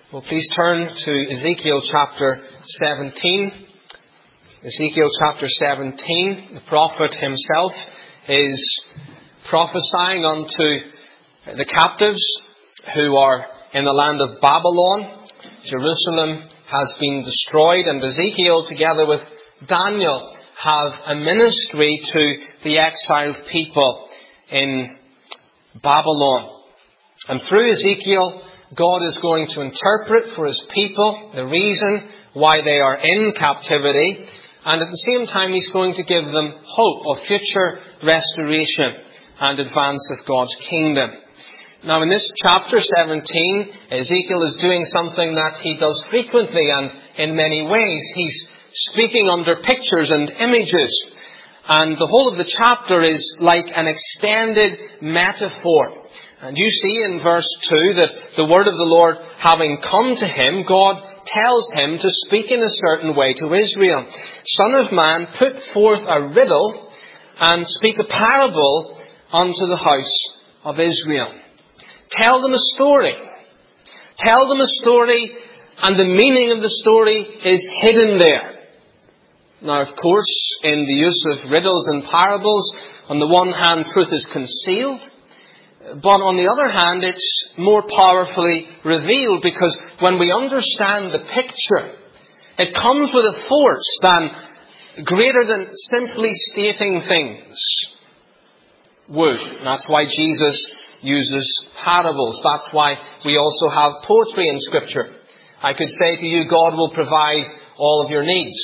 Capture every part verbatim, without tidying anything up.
Well, please turn to Ezekiel chapter seventeen. Ezekiel chapter seventeen, the prophet himself is prophesying unto the captives who are in the land of Babylon. Jerusalem has been destroyed, and Ezekiel, together with Daniel, have a ministry to the exiled people in Babylon. And through Ezekiel, God is going to interpret for His people the reason why they are in captivity, and at the same time He's going to give them hope of future restoration and advance of God's kingdom. Now in this chapter seventeen, Ezekiel is doing something that he does frequently and in many ways. He's speaking under pictures and images, and the whole of the chapter is like an extended metaphor. And you see in verse two that the word of the Lord having come to him, God tells him to speak in a certain way to Israel. Son of man, put forth a riddle and speak a parable unto the house of Israel. Tell them a story. Tell them a story, and the meaning of the story is hidden there. Now, of course, in the use of riddles and parables, on the one hand, truth is concealed. But on the other hand, it's more powerfully revealed, because when we understand the picture, it comes with a force than greater than simply stating things would. And that's why Jesus uses parables. That's why we also have poetry in Scripture. I could say to you, God will provide all of your needs.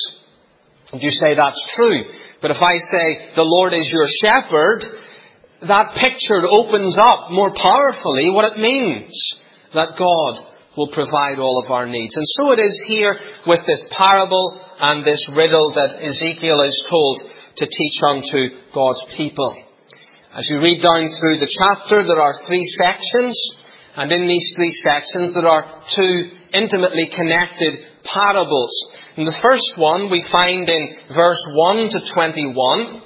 And you say that's true. But if I say, the Lord is your shepherd, that picture opens up more powerfully what it means that God will provide all of our needs. And so it is here with this parable and this riddle that Ezekiel is told to teach unto God's people. As you read down through the chapter, there are three sections, and in these three sections there are two intimately connected parables. In the first one we find in verse one to twenty-one,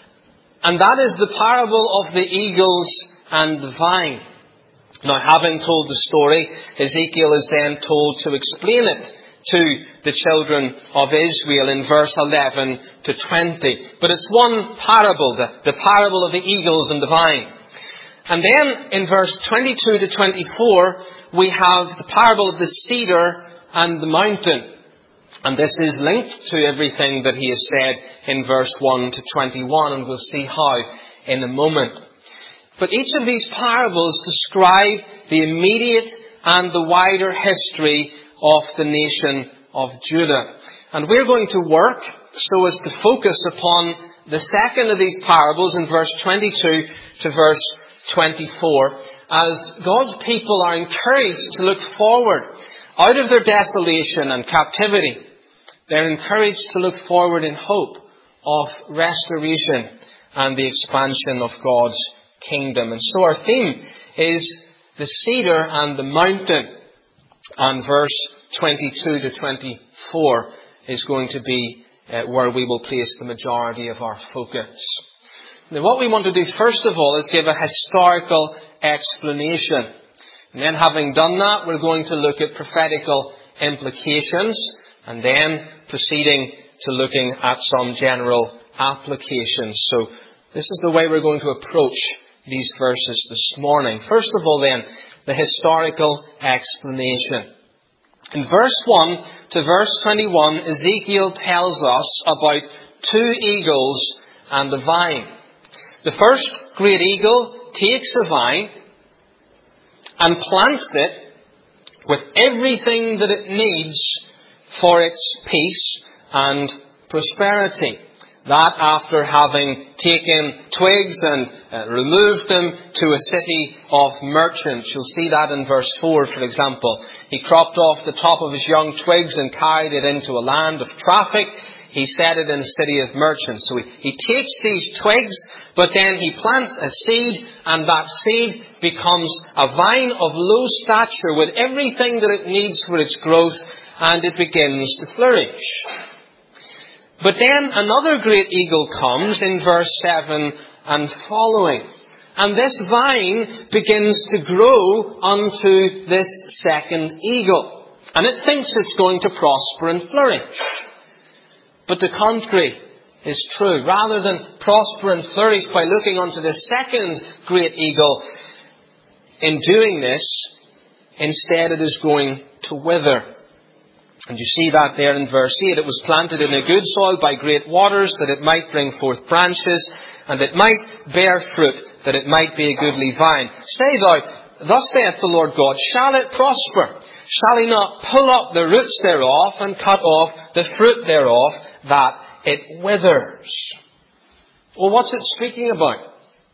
and that is the parable of the eagles and the vine. Now, having told the story, Ezekiel is then told to explain it to the children of Israel in verse eleven to twenty. But it's one parable, the, the parable of the eagles and the vine. And then in verse twenty-two to twenty-four, we have the parable of the cedar and the mountain. And this is linked to everything that he has said in verse one to twenty-one, and we'll see how in a moment. But each of these parables describe the immediate and the wider history of the nation of Judah. And we're going to work so as to focus upon the second of these parables in verse twenty-two to verse twenty-four, as God's people are encouraged to look forward out of their desolation and captivity. They're encouraged to look forward in hope of restoration and the expansion of God's kingdom. And so our theme is the cedar and the mountain. And verse twenty-two to twenty-four is going to be uh, where we will place the majority of our focus. Now, what we want to do first of all is give a historical explanation. And then, having done that, we're going to look at prophetical implications, and then proceeding to looking at some general applications. So this is the way we're going to approach these verses this morning. First of all then, the historical explanation. In verse one to verse twenty-one, Ezekiel tells us about two eagles and the vine. The first great eagle takes a vine and plants it with everything that it needs for its peace and prosperity. That after having taken twigs and uh, removed them to a city of merchants. You'll see that in verse four, for example. He cropped off the top of his young twigs and carried it into a land of traffic. He set it in a city of merchants. So he, he takes these twigs, but then he plants a seed, and that seed becomes a vine of low stature with everything that it needs for its growth, and it begins to flourish. But then another great eagle comes in verse seven and following. And this vine begins to grow unto this second eagle. And it thinks it's going to prosper and flourish. But the contrary is true. Rather than prosper and flourish by looking unto the second great eagle, in doing this, instead it is going to wither. And you see that there in verse eight. It was planted in a good soil by great waters, that it might bring forth branches, and it might bear fruit, that it might be a goodly vine. Say thou, thus saith the Lord God, shall it prosper? Shall he not pull up the roots thereof, and cut off the fruit thereof, that it withers? Well, what's it speaking about?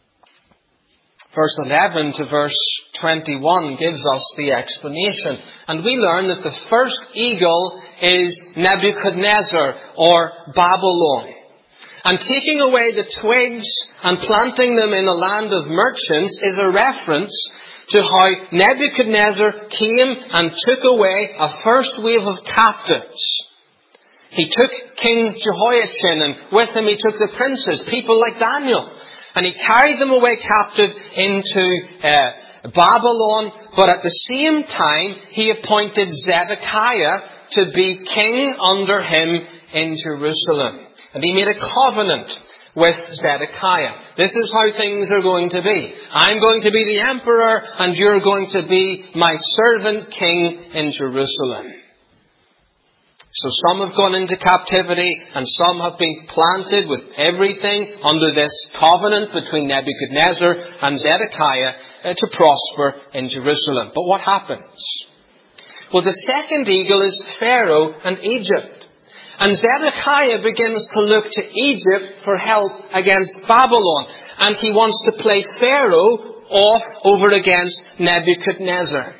Verse eleven to verse twenty-one gives us the explanation. And we learn that the first eagle is Nebuchadnezzar, or Babylon. And taking away the twigs and planting them in a land of merchants is a reference to how Nebuchadnezzar came and took away a first wave of captives. He took King Jehoiachin, and with him he took the princes, people like Daniel. And he carried them away captive into uh, Babylon. But at the same time, he appointed Zedekiah to be king under him in Jerusalem. And he made a covenant with Zedekiah. This is how things are going to be. I'm going to be the emperor, and you're going to be my servant king in Jerusalem. So some have gone into captivity, and some have been planted with everything under this covenant between Nebuchadnezzar and Zedekiah uh, to prosper in Jerusalem. But what happens? Well, the second eagle is Pharaoh and Egypt. And Zedekiah begins to look to Egypt for help against Babylon. And he wants to play Pharaoh off over against Nebuchadnezzar.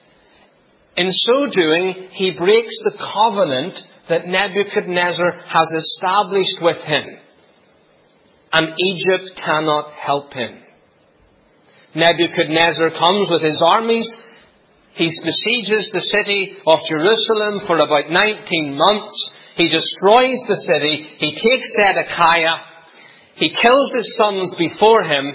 In so doing, he breaks the covenant that Nebuchadnezzar has established with him. And Egypt cannot help him. Nebuchadnezzar comes with his armies. He besieges the city of Jerusalem for about nineteen months. He destroys the city. He takes Zedekiah. He kills his sons before him.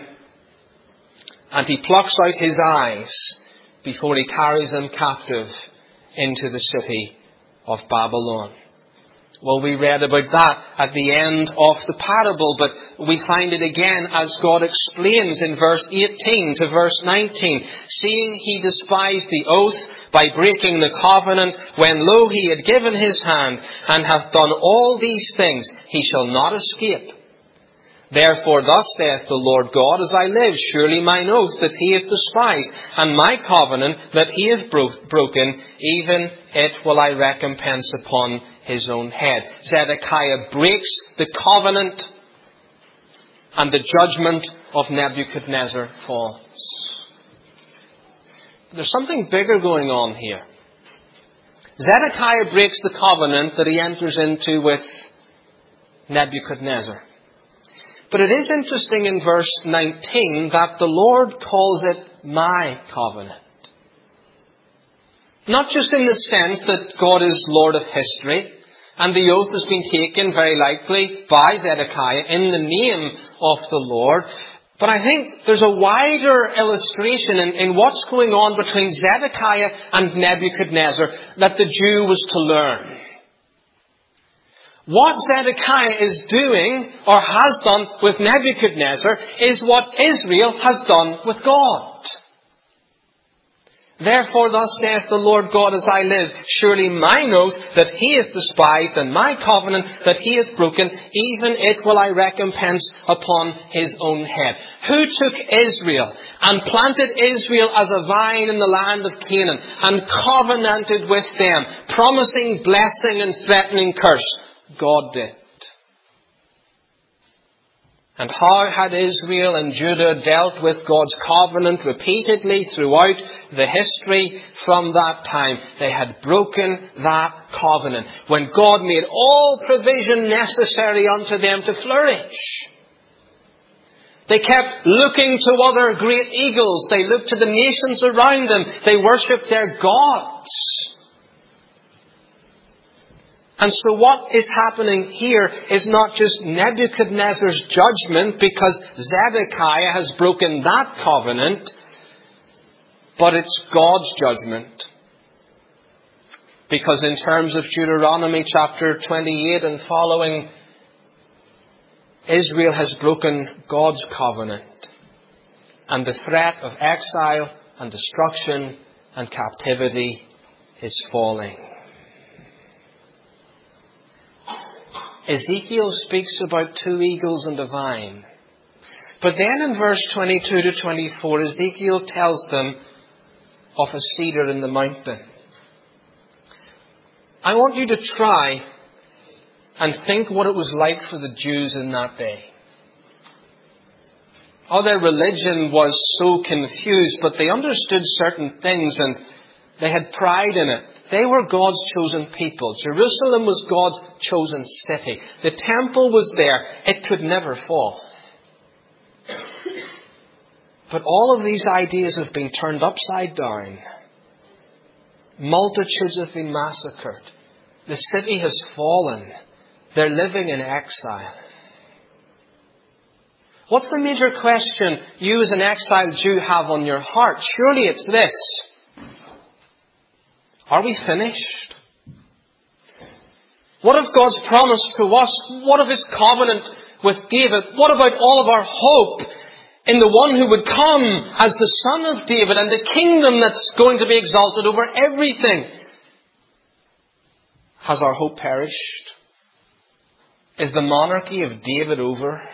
And he plucks out his eyes before he carries them captive into the city of Babylon. Well, we read about that at the end of the parable, but we find it again as God explains in verse eighteen to verse nineteen. Seeing he despised the oath by breaking the covenant, when lo, he had given his hand, and hath done all these things, he shall not escape. Therefore thus saith the Lord God, as I live, surely mine oath that he hath despised, and my covenant that he hath bro- broken, even it will I recompense upon his own head. Zedekiah breaks the covenant, and the judgment of Nebuchadnezzar falls. There's something bigger going on here. Zedekiah breaks the covenant that he enters into with Nebuchadnezzar. But it is interesting in verse nineteen that the Lord calls it my covenant. Not just in the sense that God is Lord of history, and the oath has been taken very likely by Zedekiah in the name of the Lord, but I think there's a wider illustration in, in what's going on between Zedekiah and Nebuchadnezzar that the Jew was to learn. What Zedekiah is doing, or has done with Nebuchadnezzar, is what Israel has done with God. Therefore thus saith the Lord God, as I live, surely mine oath that he hath despised, and my covenant that he hath broken, even it will I recompense upon his own head. Who took Israel and planted Israel as a vine in the land of Canaan, and covenanted with them, promising blessing and threatening curse? God did. And how had Israel and Judah dealt with God's covenant repeatedly throughout the history from that time? They had broken that covenant when God made all provision necessary unto them to flourish. They kept looking to other great eagles. They looked to the nations around them. They worshipped their gods. And so what is happening here is not just Nebuchadnezzar's judgment because Zedekiah has broken that covenant, but it's God's judgment Because in terms of Deuteronomy chapter twenty-eight and following, Israel has broken God's covenant. And the threat of exile and destruction and captivity is falling. Ezekiel speaks about two eagles and a vine. But then in verse twenty-two to twenty-four, Ezekiel tells them of a cedar in the mountain. I want you to try and think what it was like for the Jews in that day. Oh, their religion was so confused, but they understood certain things and they had pride in it. They were God's chosen people. Jerusalem was God's chosen city. The temple was there. It could never fall. But all of these ideas have been turned upside down. Multitudes have been massacred. The city has fallen. They're living in exile. What's the major question you as an exiled Jew have on your heart? Surely it's this. Are we finished? What of God's promise to us? What of His covenant with David? What about all of our hope in the one who would come as the Son of David and the kingdom that's going to be exalted over everything? Has our hope perished? Is the monarchy of David over?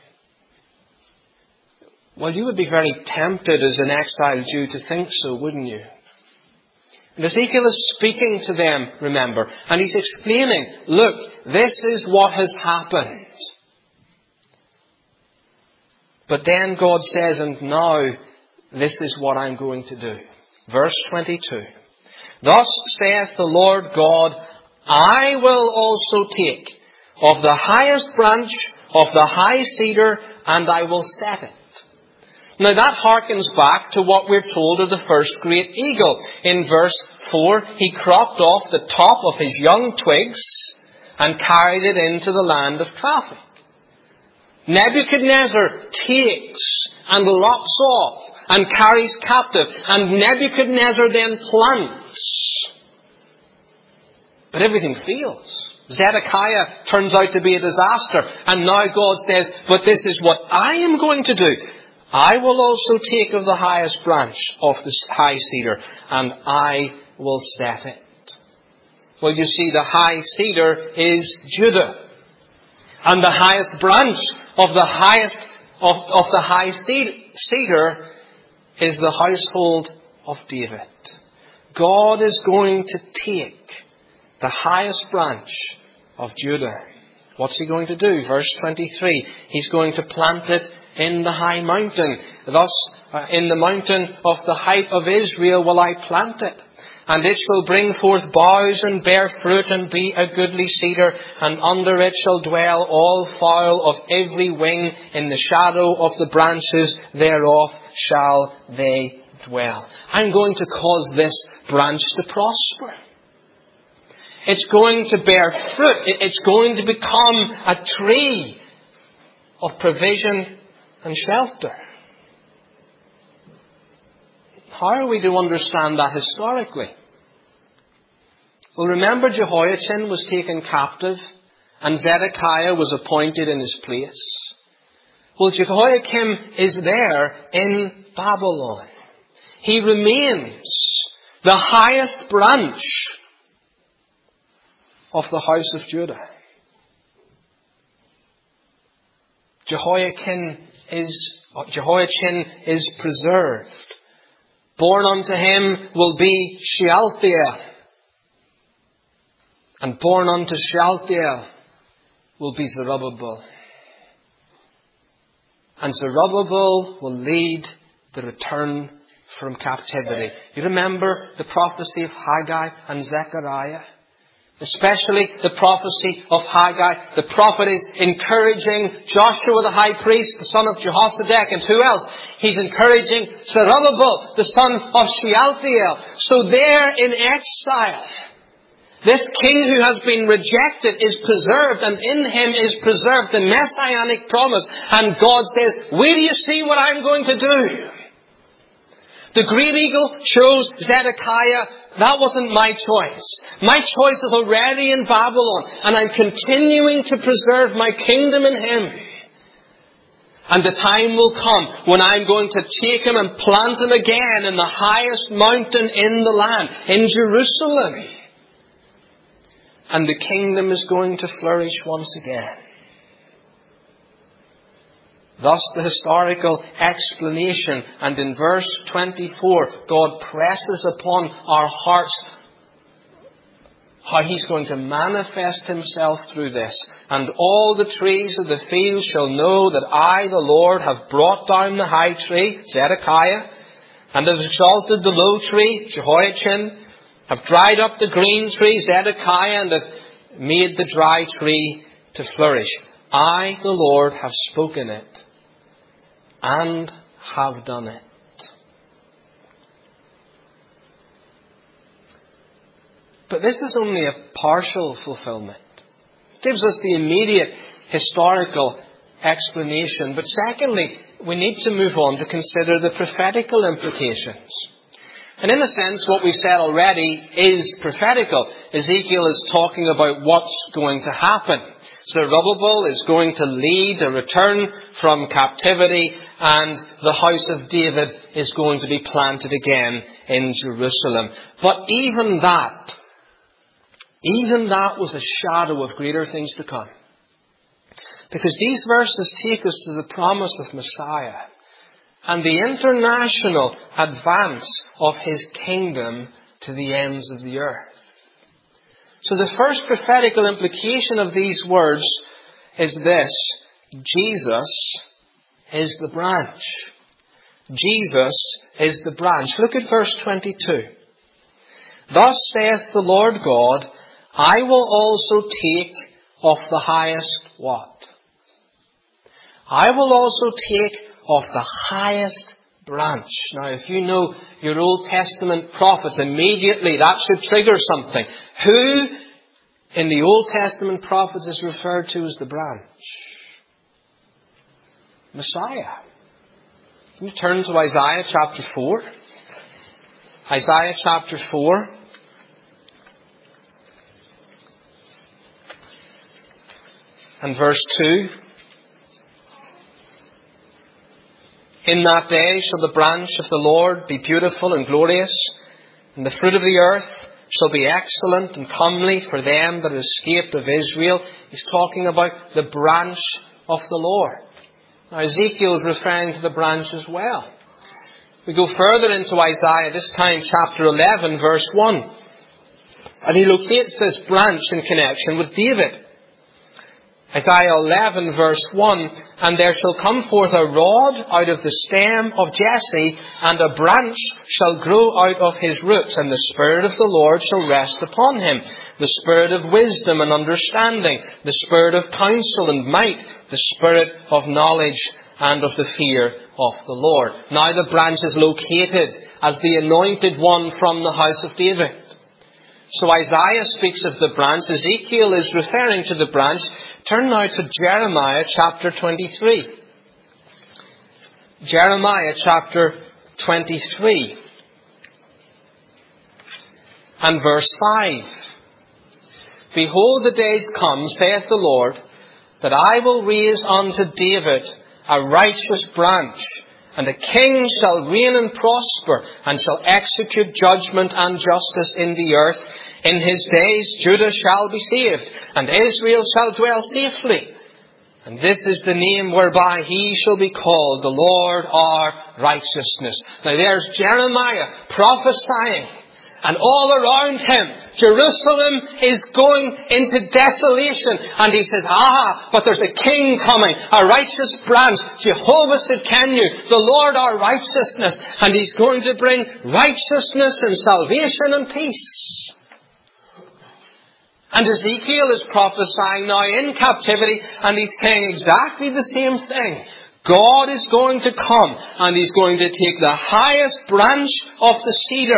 Well, you would be very tempted as an exiled Jew to think so, wouldn't you? And Ezekiel is speaking to them, remember, and he's explaining, look, this is what has happened. But then God says, and now this is what I'm going to do. Verse twenty-two. Thus saith the Lord God, I will also take of the highest branch of the high cedar, and I will set it. Now that harkens back to what we're told of the first great eagle. In verse four, he cropped off the top of his young twigs and carried it into the land of traffic. Nebuchadnezzar takes and lops off and carries captive, and Nebuchadnezzar then plants. But everything fails. Zedekiah turns out to be a disaster, and now God says, but this is what I am going to do. I will also take of the highest branch of the high cedar, and I will set it. Well, you see, the high cedar is Judah. And the highest branch of the highest of, of the high cedar is the household of David. God is going to take the highest branch of Judah. What's He going to do? Verse twenty-three. He's going to plant it in the high mountain. Thus, uh, in the mountain of the height of Israel will I plant it. And it shall bring forth boughs and bear fruit and be a goodly cedar. And under it shall dwell all fowl of every wing. In the shadow of the branches thereof shall they dwell. I'm going to cause this branch to prosper. It's going to bear fruit. It's going to become a tree of provision and shelter. How are we to understand that historically? Well, remember Jehoiachin was taken captive and Zedekiah was appointed in his place. Well, Jehoiakim is there in Babylon. He remains the highest branch of the house of Judah. Jehoiakim is, Jehoiachin is preserved. Born unto him will be Shealtiel. And born unto Shealtiel will be Zerubbabel. And Zerubbabel will lead the return from captivity. You remember the prophecy of Haggai and Zechariah? Especially the prophecy of Haggai. The prophet is encouraging Joshua the high priest, the son of Jehozadak, and who else? He's encouraging Zerubbabel, the son of Shealtiel. So there in exile, this king who has been rejected is preserved, and in him is preserved the messianic promise. And God says, wait till you see what I'm going to do. The great eagle chose Zedekiah. That wasn't my choice. My choice is already in Babylon, and I'm continuing to preserve my kingdom in him. And the time will come when I'm going to take him and plant him again in the highest mountain in the land, in Jerusalem. And the kingdom is going to flourish once again. Thus the historical explanation, and in verse twenty-four, God presses upon our hearts how he's going to manifest himself through this. And all the trees of the field shall know that I, the Lord, have brought down the high tree, Zedekiah, and have exalted the low tree, Jehoiachin, have dried up the green tree, Zedekiah, and have made the dry tree to flourish. I, the Lord, have spoken it and have done it. But this is only a partial fulfillment. It gives us the immediate historical explanation. But secondly, we need to move on to consider the prophetical implications. And in a sense, what we've said already is prophetical. Ezekiel is talking about what's going to happen. Zerubbabel is going to lead a return from captivity, and the house of David is going to be planted again in Jerusalem. But even that, even that was a shadow of greater things to come. Because these verses take us to the promise of Messiah and the international advance of his kingdom to the ends of the earth. So the first prophetical implication of these words is this: Jesus is the branch. Jesus is the branch. Look at verse twenty-two. Thus saith the Lord God, I will also take of the highest what? I will also take of the highest branch. Now, if you know your Old Testament prophets, immediately that should trigger something. Who in the Old Testament prophets is referred to as the branch? Messiah. Can you turn to Isaiah chapter four? Isaiah chapter four. And verse two. In that day shall the branch of the Lord be beautiful and glorious, and the fruit of the earth shall be excellent and comely for them that have escaped of Israel. He's talking about the branch of the Lord. Now Ezekiel is referring to the branch as well. We go further into Isaiah, this time chapter eleven, verse one. And he locates this branch in connection with David. Isaiah eleven, verse one, and there shall come forth a rod out of the stem of Jesse, and a branch shall grow out of his roots, and the Spirit of the Lord shall rest upon him, the Spirit of wisdom and understanding, the Spirit of counsel and might, the Spirit of knowledge and of the fear of the Lord. Now the branch is located as the anointed one from the house of David. So Isaiah speaks of the branch. Ezekiel is referring to the branch. Turn now to Jeremiah chapter twenty-three. Jeremiah chapter twenty-three. And verse five. Behold, the days come, saith the Lord, that I will raise unto David a righteous branch, and a king shall reign and prosper, and shall execute judgment and justice in the earth. In his days Judah shall be saved, and Israel shall dwell safely. And this is the name whereby he shall be called, the Lord our righteousness. Now there's Jeremiah prophesying. And all around him, Jerusalem is going into desolation. And he says, ah, but there's a king coming, a righteous branch, Jehovah Tsidkenu, the Lord our righteousness. And he's going to bring righteousness and salvation and peace. And Ezekiel is prophesying now in captivity, and he's saying exactly the same thing. God is going to come, and he's going to take the highest branch of the cedar.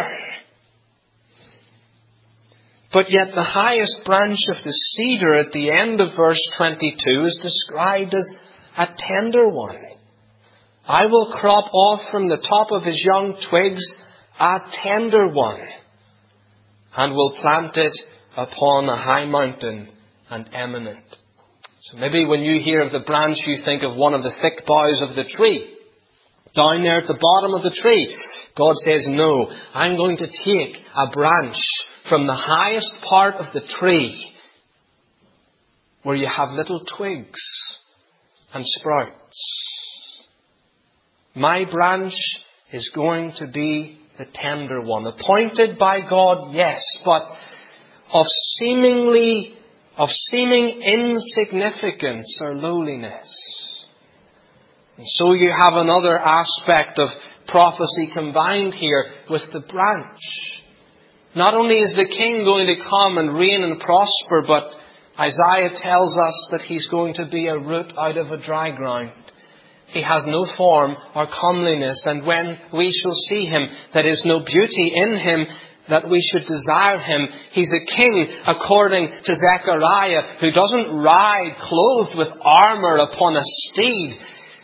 But yet the highest branch of the cedar at the end of verse twenty-two is described as a tender one. I will crop off from the top of his young twigs a tender one, and will plant it upon a high mountain and eminent. So maybe when you hear of the branch, you think of one of the thick boughs of the tree. Down there at the bottom of the tree, God says, no, I'm going to take a branch from the highest part of the tree, where you have little twigs and sprouts. My branch is going to be the tender one, appointed by God, yes, but of seemingly, of seeming insignificance or lowliness. And so you have another aspect of prophecy combined here with the branch. Not only is the king going to come and reign and prosper, but Isaiah tells us that he's going to be a root out of a dry ground. He has no form or comeliness, and when we shall see him, there is no beauty in him that we should desire him. He's a king, according to Zechariah, who doesn't ride clothed with armour upon a steed,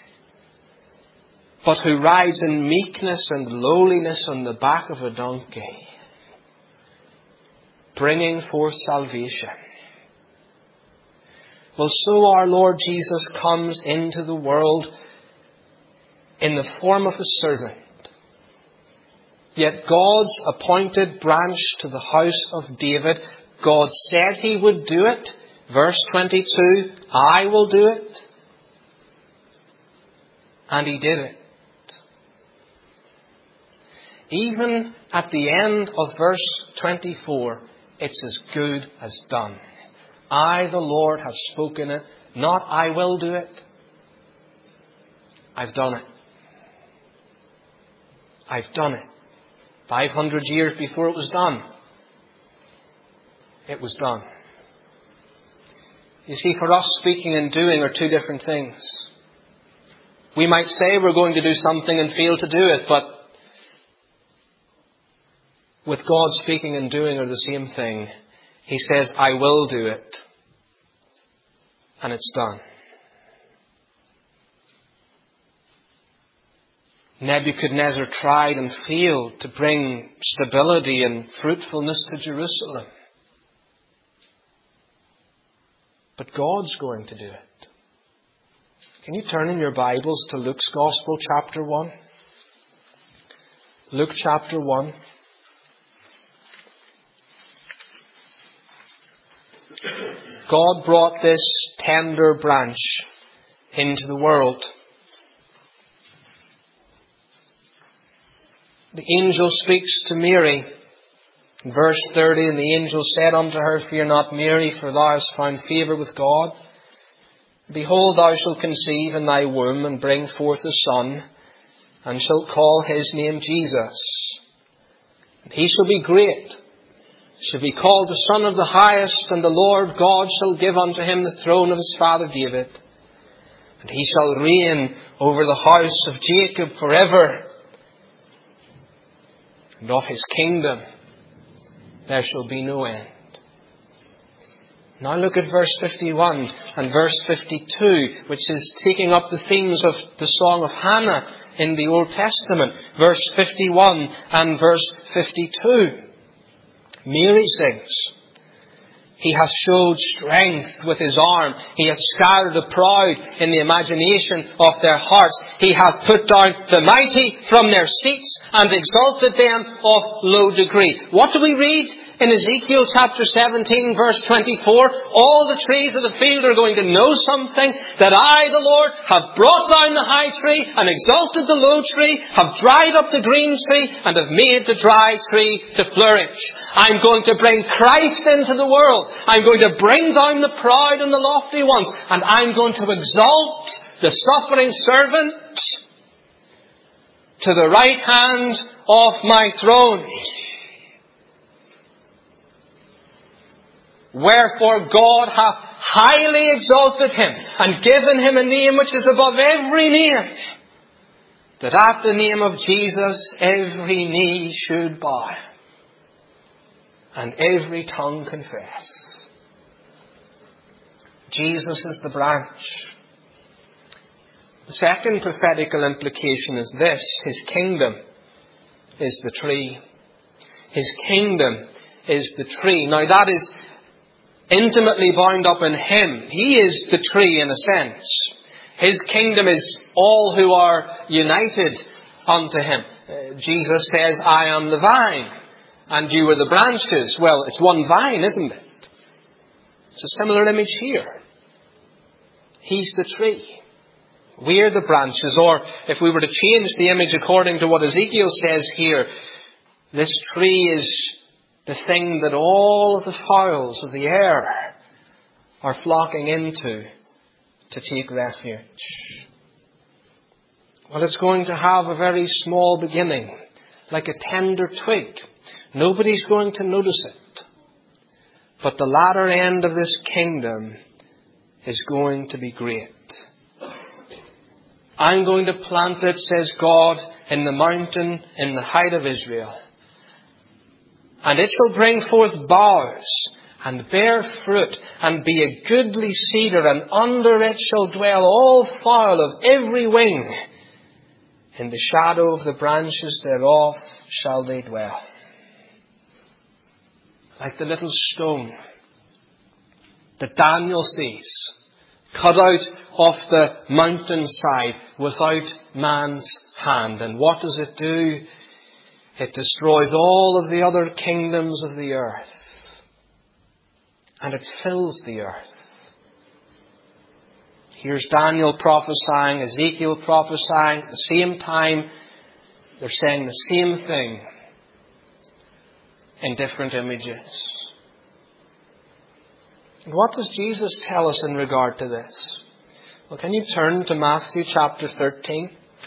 but who rides in meekness and lowliness on the back of a donkey, bringing forth salvation. Well, so our Lord Jesus comes into the world in the form of a servant. Yet God's appointed branch to the house of David, God said he would do it. Verse twenty-two, I will do it. And he did it. Even at the end of verse twenty-four, it's as good as done. I, the Lord, have spoken it. Not I will do it. I've done it. I've done it. Five hundred years before it was done, it was done. You see, for us, speaking and doing are two different things. We might say we're going to do something and fail to do it, but with God, speaking and doing are the same thing. He says, I will do it. And it's done. Nebuchadnezzar tried and failed to bring stability and fruitfulness to Jerusalem. But God's going to do it. Can you turn in your Bibles to Luke's Gospel, chapter one? Luke chapter one. God brought this tender branch into the world. The angel speaks to Mary. In verse thirty, and the angel said unto her, Fear not, Mary, for thou hast found favour with God. Behold, thou shalt conceive in thy womb, and bring forth a son, and shalt call his name Jesus. And he shall be great, shall be called the Son of the Highest, and the Lord God shall give unto him the throne of his father David. And he shall reign over the house of Jacob forever. And of his kingdom there shall be no end. Now look at verse fifty-one and verse fifty-two, which is taking up the themes of the Song of Hannah in the Old Testament. Verse fifty-one and verse fifty-two. Mary sings, He hath showed strength with his arm. He hath scattered the proud in the imagination of their hearts. He hath put down the mighty from their seats and exalted them of low degree. What do we read in Ezekiel chapter seventeen, verse twenty-four? All the trees of the field are going to know something, that I, the Lord, have brought down the high tree and exalted the low tree, have dried up the green tree and have made the dry tree to flourish. I'm going to bring Christ into the world. I'm going to bring down the proud and the lofty ones, and I'm going to exalt the suffering servant to the right hand of my throne. Wherefore God hath highly exalted him and given him a name which is above every name, that at the name of Jesus every knee should bow and every tongue confess. Jesus is the branch. The The second prophetical implication is this: His kingdom is the tree. His kingdom is the tree. Now that is intimately bound up in Him. He is the tree in a sense. His kingdom is all who are united unto Him. Uh, Jesus says, I am the vine, and you are the branches. Well, it's one vine, isn't it? It's a similar image here. He's the tree. We're the branches. Or if we were to change the image according to what Ezekiel says here, this tree is the thing that all of the fowls of the air are flocking into to take refuge. Well, it's going to have a very small beginning, like a tender twig. Nobody's going to notice it. But the latter end of this kingdom is going to be great. I'm going to plant it, says God, in the mountain in the height of Israel. And it shall bring forth boughs and bear fruit and be a goodly cedar, and under it shall dwell all fowl of every wing. In the shadow of the branches thereof shall they dwell. Like the little stone that Daniel sees, cut out of the mountainside without man's hand. And what does it do? It destroys all of the other kingdoms of the earth. And it fills the earth. Here's Daniel prophesying, Ezekiel prophesying. At the same time, they're saying the same thing in different images. And what does Jesus tell us in regard to this? Well, can you turn to Matthew chapter thirteen,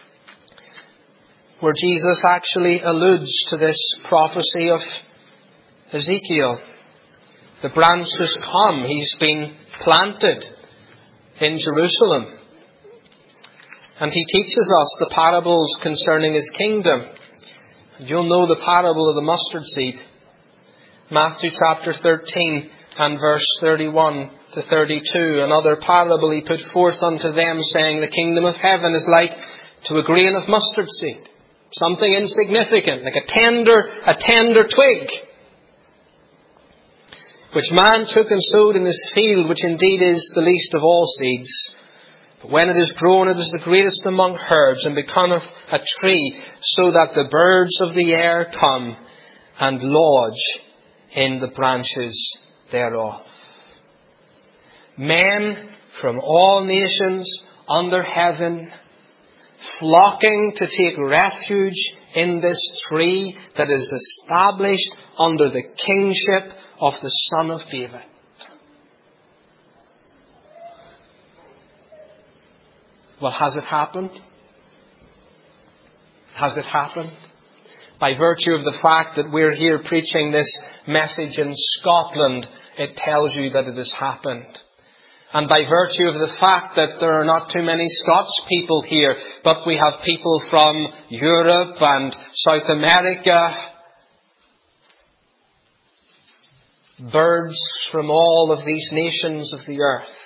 where Jesus actually alludes to this prophecy of Ezekiel. The branch has come. He's been planted in Jerusalem. And He teaches us the parables concerning His kingdom. And you'll know the parable of the mustard seed. Matthew chapter thirteen and verse thirty-one to thirty-two. Another parable He put forth unto them, saying, the kingdom of heaven is like to a grain of mustard seed. Something insignificant, like a tender, a tender twig, which man took and sowed in his field, which indeed is the least of all seeds. But when it is grown, it is the greatest among herbs, and becometh a tree, so that the birds of the air come and lodge in the branches thereof. Men from all nations under heaven, flocking to take refuge in this tree that is established under the kingship of the Son of David. Well, has it happened? Has it happened? By virtue of the fact that we're here preaching this message in Scotland, it tells you that it has happened. And by virtue of the fact that there are not too many Scots people here, but we have people from Europe and South America, birds from all of these nations of the earth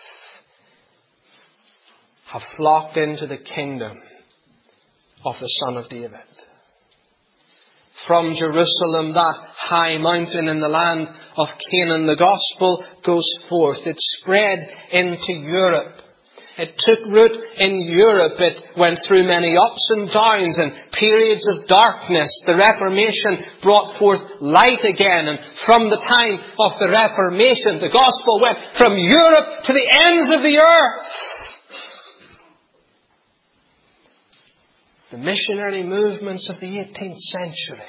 have flocked into the kingdom of the Son of David. From Jerusalem, that high mountain in the land of Canaan, the gospel goes forth. It spread into Europe. It took root in Europe. It went through many ups and downs and periods of darkness. The Reformation brought forth light again. And from the time of the Reformation, the gospel went from Europe to the ends of the earth. The missionary movements of the eighteenth century.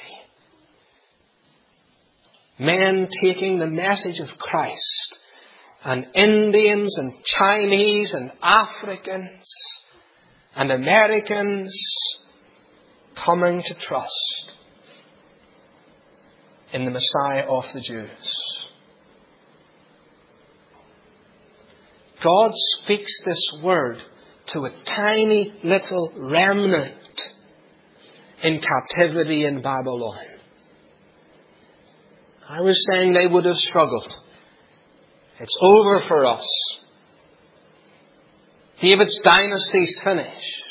Men taking the message of Christ. And Indians and Chinese and Africans and Americans coming to trust in the Messiah of the Jews. God speaks this word to a tiny little remnant in captivity in Babylon. I was saying they would have struggled. It's over for us. David's dynasty's finished.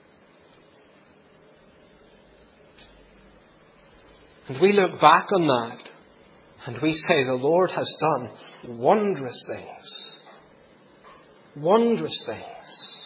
And we look back on that and we say the Lord has done wondrous things. Wondrous things.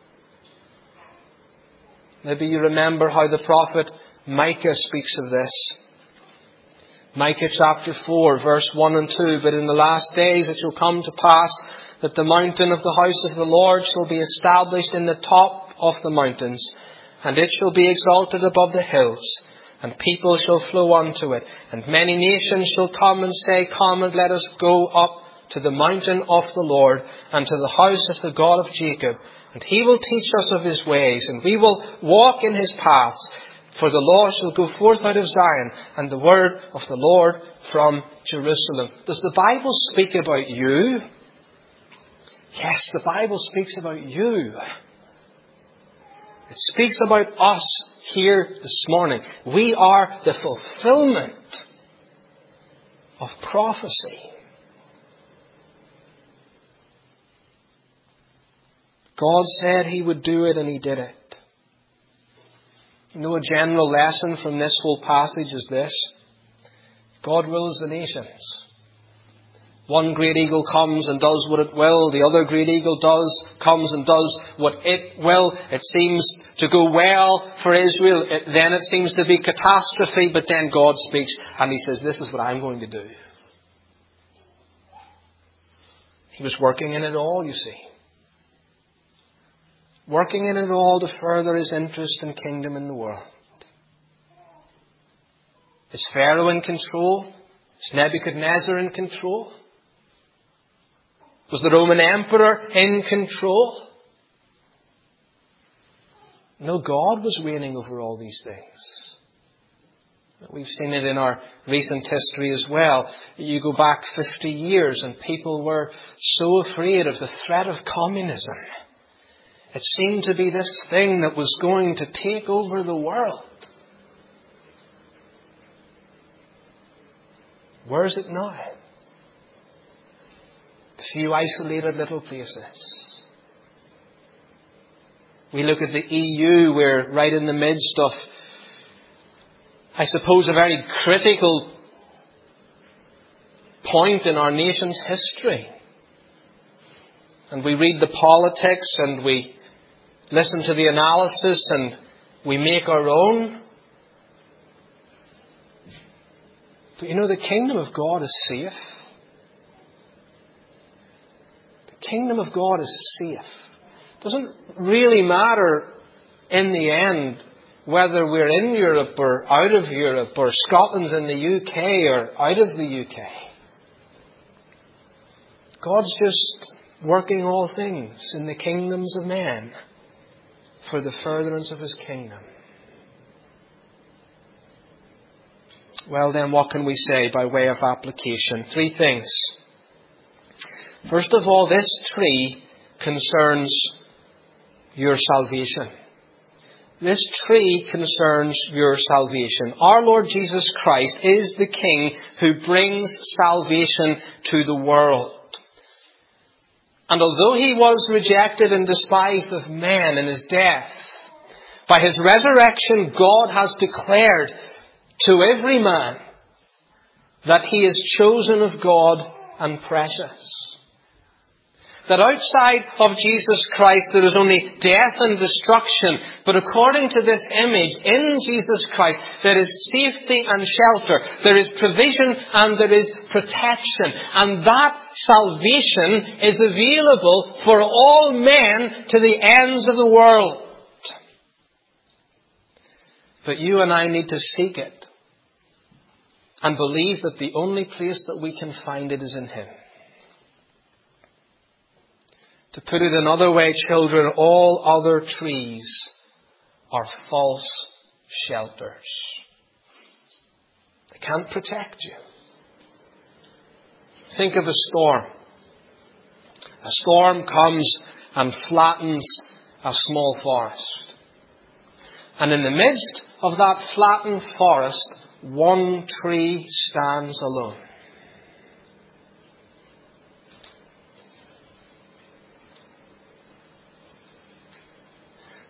Maybe you remember how the prophet Micah speaks of this. Micah chapter four, verse one and two. But in the last days it shall come to pass that the mountain of the house of the Lord shall be established in the top of the mountains, and it shall be exalted above the hills, and people shall flow unto it. And many nations shall come and say, Come and let us go up to the mountain of the Lord, and to the house of the God of Jacob. And he will teach us of his ways, and we will walk in his paths. For the law shall go forth out of Zion, and the word of the Lord from Jerusalem. Does the Bible speak about you? Yes, the Bible speaks about you. It speaks about us here this morning. We are the fulfillment of prophecy. God said he would do it, and he did it. You know, a general lesson from this whole passage is this. God rules the nations. One great eagle comes and does what it will. The other great eagle does, comes and does what it will. It seems to go well for Israel. It, then it seems to be catastrophe. But then God speaks and he says, this is what I'm going to do. He was working in it all, you see. Working in it all to further his interest and kingdom in the world. Is Pharaoh in control? Is Nebuchadnezzar in control? Was the Roman Emperor in control? No, God was reigning over all these things. We've seen it in our recent history as well. You go back fifty years and people were so afraid of the threat of communism. It seemed to be this thing that was going to take over the world. Where is it now? A few isolated little places. We look at the E U, we're right in the midst of, I suppose, a very critical point in our nation's history. And we read the politics and we listen to the analysis and we make our own. But you know, the kingdom of God is safe. The kingdom of God is safe. It doesn't really matter in the end whether we're in Europe or out of Europe, or Scotland's in the U K or out of the U K. God's just working all things in the kingdoms of men for the furtherance of his kingdom. Well then, what can we say by way of application? Three things. First of all, this tree concerns your salvation. This tree concerns your salvation. Our Lord Jesus Christ is the King who brings salvation to the world. And although he was rejected and despised of men in his death, by his resurrection God has declared to every man that he is chosen of God and precious. That outside of Jesus Christ there is only death and destruction. But according to this image, in Jesus Christ there is safety and shelter. There is provision and there is protection. And that salvation is available for all men to the ends of the world. But you and I need to seek it and believe that the only place that we can find it is in him. To put it another way, children, all other trees are false shelters. They can't protect you. Think of a storm. A storm comes and flattens a small forest. And in the midst of that flattened forest, one tree stands alone.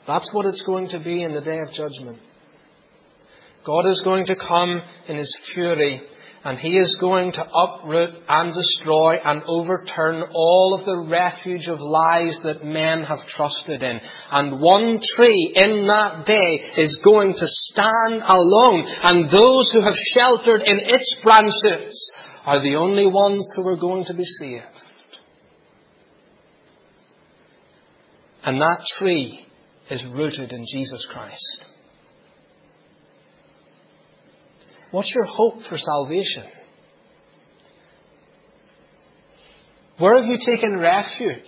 That's what it's going to be in the day of judgment. God is going to come in His fury, and He is going to uproot and destroy and overturn all of the refuge of lies that men have trusted in. And one tree in that day is going to stand alone, and those who have sheltered in its branches are the only ones who are going to be saved. And that tree is rooted in Jesus Christ. What's your hope for salvation? Where have you taken refuge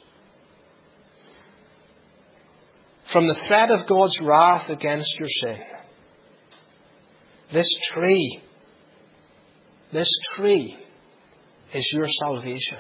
from the threat of God's wrath against your sin? This tree, this tree is your salvation.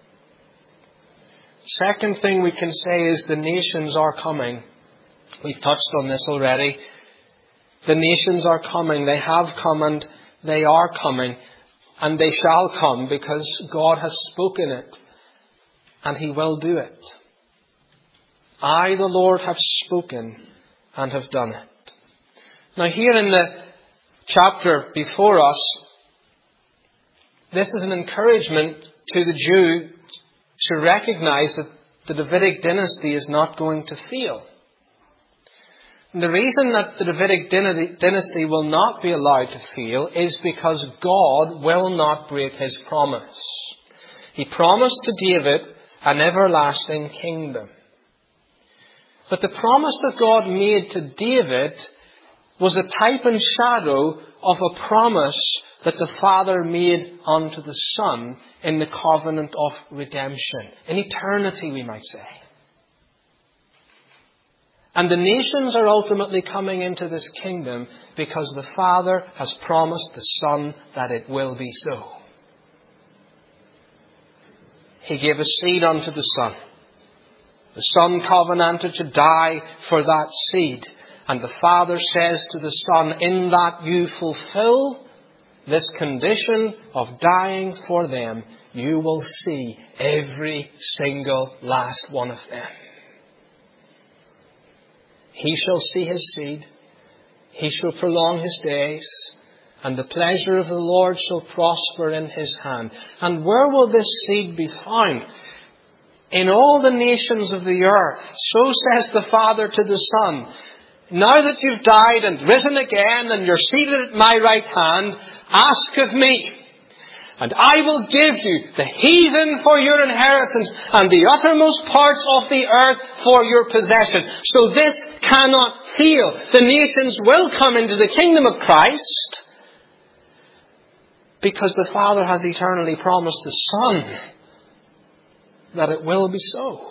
Second thing we can say is the nations are coming. We've touched on this already. The nations are coming. They have come and they are coming. And they shall come because God has spoken it. And He will do it. I, the Lord, have spoken and have done it. Now here in the chapter before us, this is an encouragement to the Jew to recognize that the Davidic dynasty is not going to fail. And the reason that the Davidic dynasty will not be allowed to fail is because God will not break His promise. He promised to David an everlasting kingdom. But the promise that God made to David was a type and shadow of a promise that the Father made unto the Son in the covenant of redemption. In eternity, we might say. And the nations are ultimately coming into this kingdom because the Father has promised the Son that it will be so. He gave a seed unto the Son. The Son covenanted to die for that seed. And the Father says to the Son, in that you fulfill this condition of dying for them, you will see every single last one of them. He shall see His seed. He shall prolong His days. And the pleasure of the Lord shall prosper in His hand. And where will this seed be found? In all the nations of the earth. So says the Father to the Son. Now that you've died and risen again and you're seated at my right hand, ask of me, and I will give you the heathen for your inheritance and the uttermost parts of the earth for your possession. So this cannot fail. The nations will come into the kingdom of Christ because the Father has eternally promised the Son that it will be so.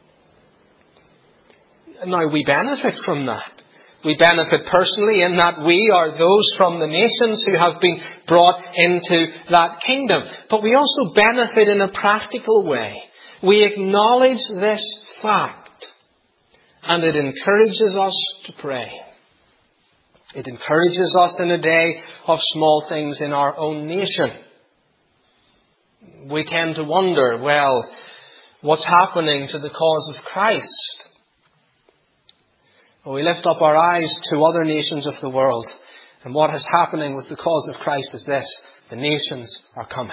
Now we benefit from that. We benefit personally in that we are those from the nations who have been brought into that kingdom. But we also benefit in a practical way. We acknowledge this fact, and it encourages us to pray. It encourages us in a day of small things in our own nation. We tend to wonder, well, what's happening to the cause of Christ? We lift up our eyes to other nations of the world. And what is happening with the cause of Christ is this. The nations are coming.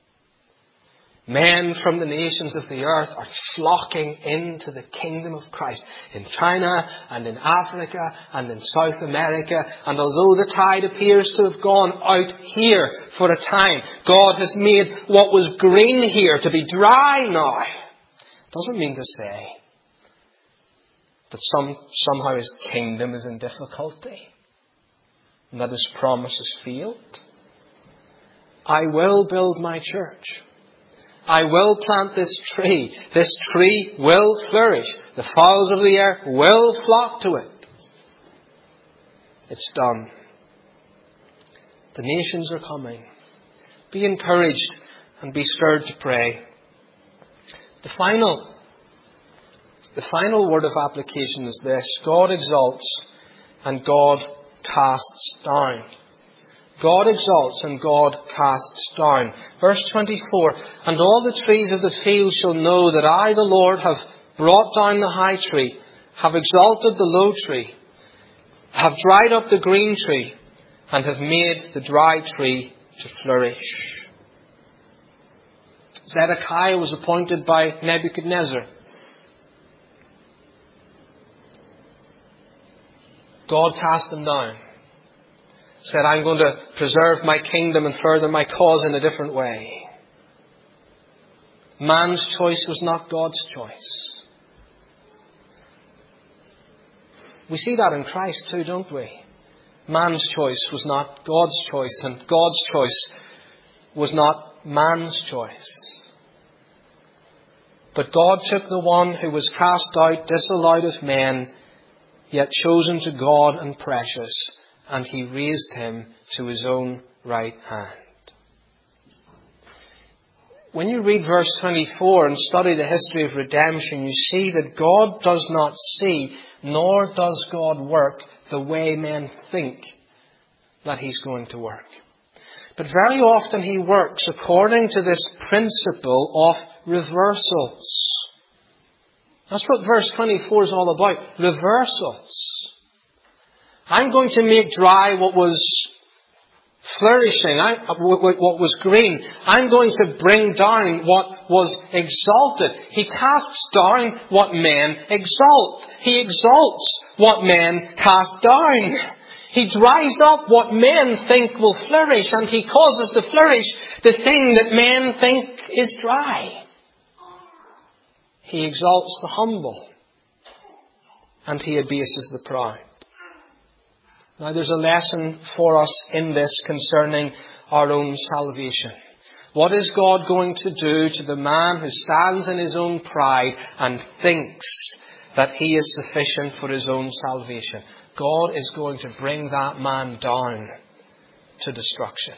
Men from the nations of the earth are flocking into the kingdom of Christ. In China and in Africa and in South America. And although the tide appears to have gone out here for a time, God has made what was green here to be dry now. Doesn't mean to say that some, somehow His kingdom is in difficulty and that His promise has failed. I will build my church. I will plant this tree. This tree will flourish. The fowls of the air will flock to it. It's done. The nations are coming. Be encouraged and be stirred to pray. The final The final word of application is this. God exalts and God casts down. God exalts and God casts down. Verse twenty-four. And all the trees of the field shall know that I, the Lord, have brought down the high tree have exalted the low tree, have dried up the green tree, and have made the dry tree to flourish. Zedekiah was appointed by Nebuchadnezzar. God cast him down. Said, I'm going to preserve my kingdom and further my cause in a different way. Man's choice was not God's choice. We see that in Christ too, don't we? Man's choice was not God's choice, and God's choice was not man's choice. But God took the one who was cast out, disallowed of men, yet chosen to God and precious, and He raised Him to His own right hand. When you read verse twenty-four and study the history of redemption, you see that God does not see, nor does God work the way men think that He's going to work. But very often He works according to this principle of reversals. That's what verse twenty-four is all about. Reversals. I'm going to make dry what was flourishing, I, what was green. I'm going to bring down what was exalted. He casts down what men exalt. He exalts what men cast down. He dries up what men think will flourish, and He causes to flourish the thing that men think is dry. He exalts the humble, and He abases the proud. Now there's a lesson for us in this concerning our own salvation. What is God going to do to the man who stands in his own pride and thinks that he is sufficient for his own salvation? God is going to bring that man down to destruction.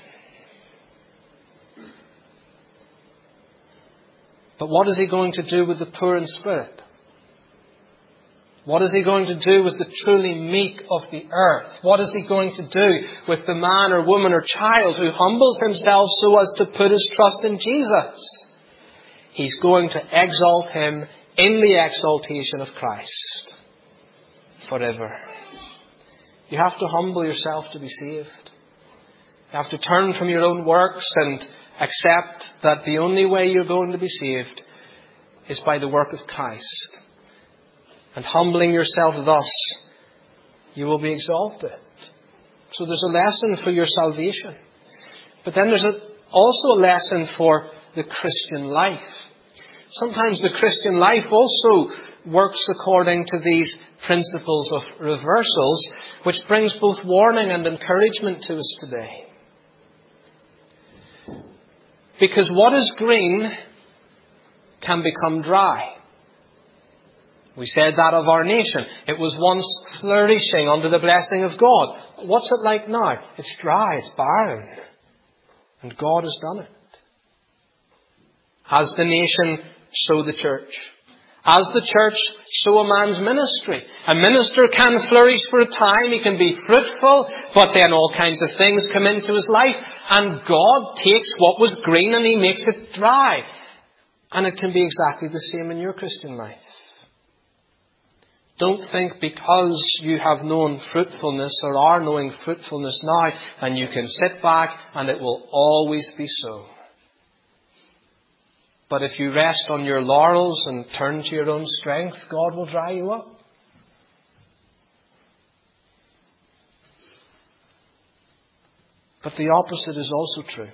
But what is He going to do with the poor in spirit? What is He going to do with the truly meek of the earth? What is He going to do with the man or woman or child who humbles himself so as to put his trust in Jesus? He's going to exalt him in the exaltation of Christ forever. You have to humble yourself to be saved. You have to turn from your own works and accept that the only way you're going to be saved is by the work of Christ. And humbling yourself thus, you will be exalted. So there's a lesson for your salvation. But then there's a, also a lesson for the Christian life. Sometimes the Christian life also works according to these principles of reversals, which brings both warning and encouragement to us today. Because what is green can become dry. We said that of our nation. It was once flourishing under the blessing of God. What's it like now? It's dry, it's barren. And God has done it. As the nation, so the church. As the church, so a man's ministry. A minister can flourish for a time, he can be fruitful, but then all kinds of things come into his life, and God takes what was green and He makes it dry. And it can be exactly the same in your Christian life. Don't think because you have known fruitfulness or are knowing fruitfulness now, and you can sit back and it will always be so. But if you rest on your laurels and turn to your own strength, God will dry you up. But the opposite is also true.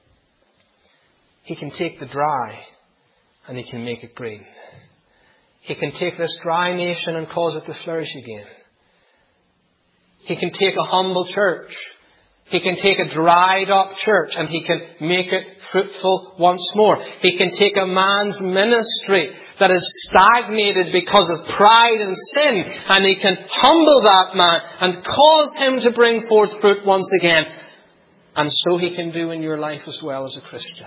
He can take the dry and He can make it green. He can take this dry nation and cause it to flourish again. He can take a humble church. He can take a dried up church and He can make it fruitful once more. He can take a man's ministry that is stagnated because of pride and sin, and He can humble that man and cause him to bring forth fruit once again. And so He can do in your life as well as a Christian.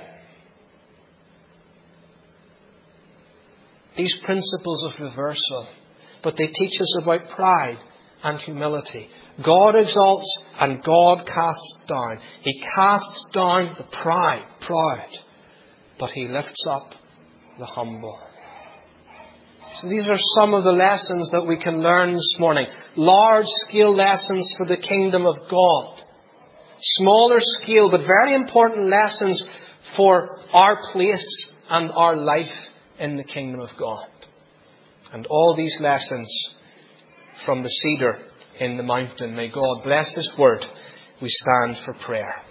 These principles of reversal, but they teach us about pride and humility. God exalts and God casts down. He casts down the pride, proud, but He lifts up the humble. So these are some of the lessons that we can learn this morning. Large-scale lessons for the kingdom of God. Smaller scale, but very important lessons for our place and our life in the kingdom of God. And all these lessons from the cedar in the mountain. May God bless His word. We stand for prayer.